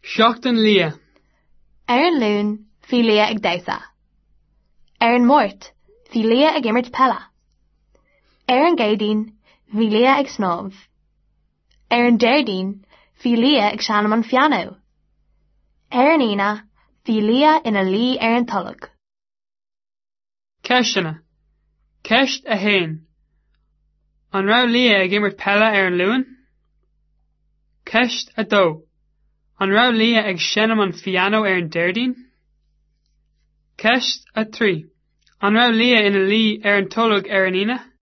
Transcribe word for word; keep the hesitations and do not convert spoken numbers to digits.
Seachtain lia. Ar an lún, fi lia ag dausa. Ar an mort, fi lia ag immert pella. Ar an gaidín, fi lia ag snov. Ar an deirdín, fi lia ag shanam an fianno. Ar an ina, fi lia ina li ar an tullag. Ceshana. Kesht a hain. An rau lia ag immert pella ar an luan. Kesht a do. An rau lia ag shanam an fianno ar an deirdín. Kesht a tri. An rau lia ina li ar an tullag ar an ina.